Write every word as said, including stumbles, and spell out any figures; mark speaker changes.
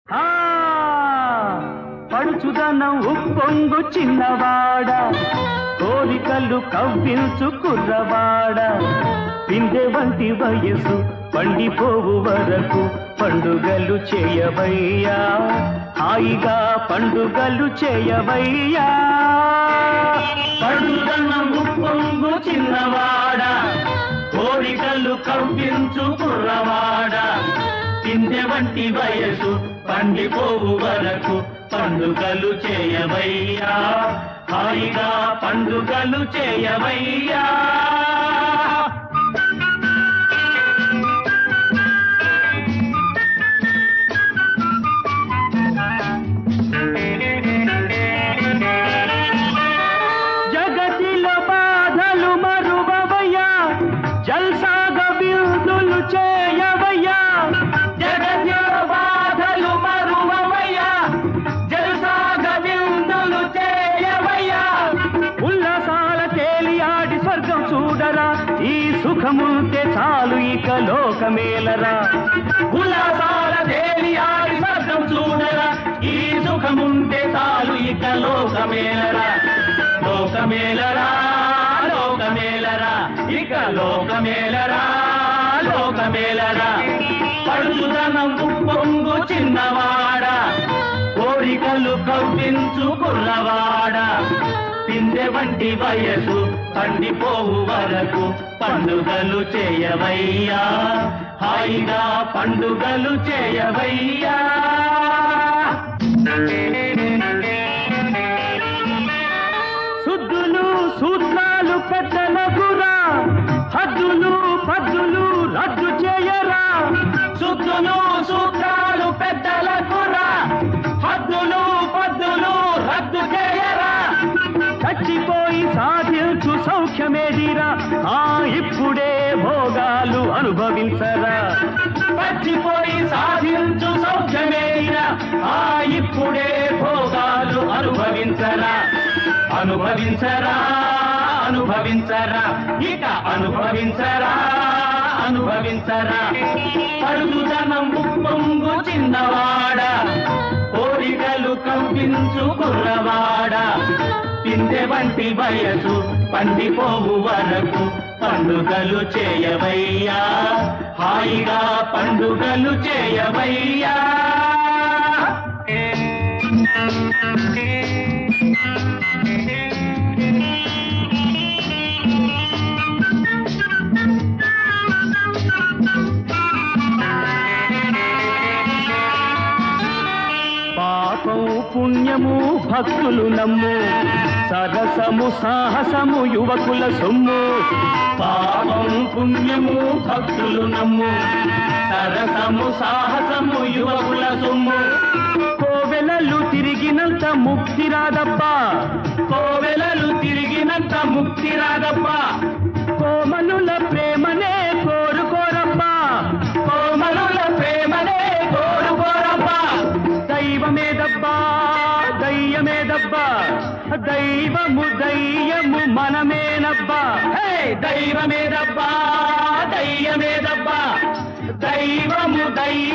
Speaker 1: ఆ పడుచుదనం ఉప్పొంగు చిన్నవాడ, కోరికలు కవ్వించు కుర్రవాడ, పిందె వంటి వయసు పండిపోవు వరకు పండుగలు చేయవయ్యా, హాయిగా పండుగలు చేయవయ్యా. పడుచుదనం ఉప్పొంగు చిన్నవాడ, కోరికలు కవ్వించు కుర్రవాడ, పిందె వంటి వయసు పండిపోవు వరకు పండుగలు చేయవయ్యా, హాయిగా పండుగలు చేయవయ్యా. జగతిలో బాధలు మరువవయ్యా, జల్సాగ విందులు చేయవయ్యా. జగతిలో బాధలు మరువవయ్యా, జల్సాగ విందులు చేయవయ్యా. ఉల్లాసాల తేలియాడి స్వర్గం చూడరా, ఈ సుఖముంటే చాలు ఇక లోకమేలరా. ఉల్లాసాల తేలియాడి స్వర్గం చూడరా, ఈ సుఖముంటే చాలు ఇక లోకమేలరా. లోకమేలరా లోకమేలరా ఇక లోకమేలరా లోకమేలరా. పడుచుదనం ఉప్పొంగు చిన్నవాడ, కోరికలు కవ్వించు కుర్రవాడ, పిందె వంటి వయసు పండిపోవు వరకు పండుగలు చేయవయ్యా, హాయిగా పండుగలు చేయవయ్యా. శుద్ధులు సూత్రాలు పెద్దలకురా, హద్దులు పద్దులు రద్దు చేయరా. శుద్ధులు సూత్రాలు పెద్దలకురా, హద్దులు పద్దులు రద్దు చేయరా. చచ్చిపోయి సాధించు సౌఖ్యమేదిరా, ఆ ఇప్పుడే భోగాలు అనుభవించరా. చచ్చిపోయి సాధించు సౌఖ్యమేదిరా, ఆ ఇప్పుడే భోగాలు అనుభవించరా. అనుభవించరా అనుభవించరా ఇక అనుభవించరా అనుభవించరా. పడుచుదనం ఉప్పొంగు చిన్నవాడ, కోరికలు కవ్వించు కుర్రవాడ, పిందె వంటి వయసు పండిపోవు వరకు పండుగలు చేయవయ్యా, హాయిగా పండుగలు చేయవయ్యా. పాపం పుణ్యము భక్తులు నమ్ము, సరసము సాహసము యువకుల సొమ్ము. పాపం పుణ్యము భక్తులు నమ్ము, సరసము సాహసము యువకుల సొమ్ము. కోవెలలు తిరిగినంత ముక్తి రాదబ్బా, కోవెలలు తిరిగినంత ముక్తి రాదబ్బా. కోమలుల ప్రేమనే కోరుకోరబ్బా, కోమలుల ప్రేమనే కోరుకోరబ్బా. దైవమేదబ్బా దయ్యమేదబ్బా, దైవము దయ్యము మనమేనబ్బా. హే దైవమేదబ్బా దయ్యమేదబ్బా, దైవము దయ్య